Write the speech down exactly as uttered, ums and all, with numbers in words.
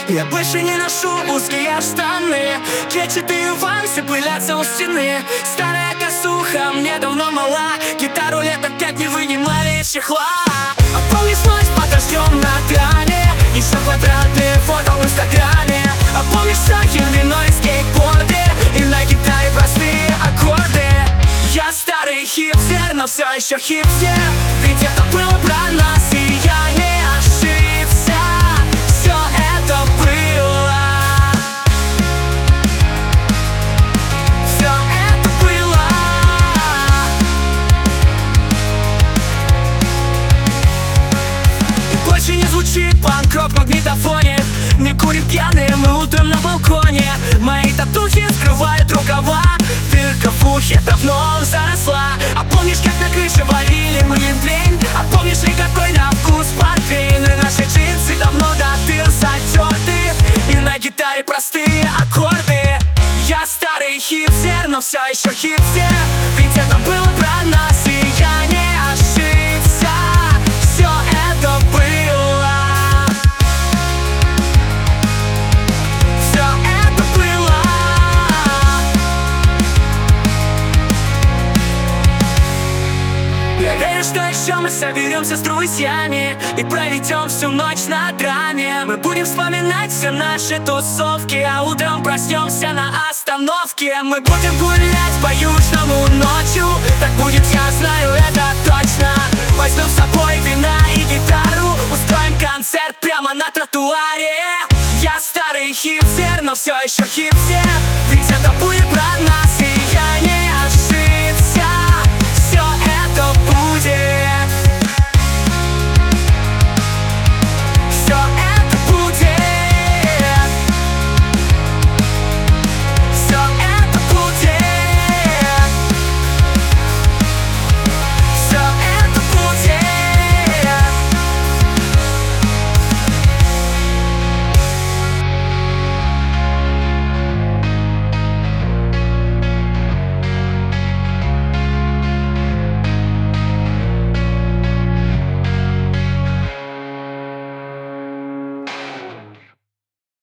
Я больше не ношу узкие штаны, клетчатые вансы пылятся у стены. Старая косуха мне давно мала, гитару лет опять не вынимали из чехла. А помнишь ночь под дождем на тране, еще квадратные фото в инстаграме. А помнишь сахар, вино и скейтборды, и на гитаре простые аккорды. Я старый хипстер, но все еще хипстер, ведь это было про нас, и я не ошибся. Все это было, все это было. И больше не звучит панк-рок в магнитофоне, не курим пьяные мы утром на балконе. Мои татухи скрывают рукава, дырка в ухе давно заросла. А помнишь, как на крыше варили мы глинтвейн? А помнишь ли, какой на вкус портвейн? И наши джинсы давно до дыр затерты, и на гитаре простые аккорды. Я старый хипстер, но все еще хипстер, ведь это было про нас, и я не ошибся. Все это было, все это было. Я верю, что еще мы соберемся с друзьями и проведем всю ночь на драме. Мы будем вспоминать все наши тусовки, а утром проснемся на остановке. Мы будем гулять по южному ночью, так будет, я знаю это точно. Возьмем с собой вина и гитару, устроим концерт прямо на тротуаре. Я старый хипстер, но все еще хипстер,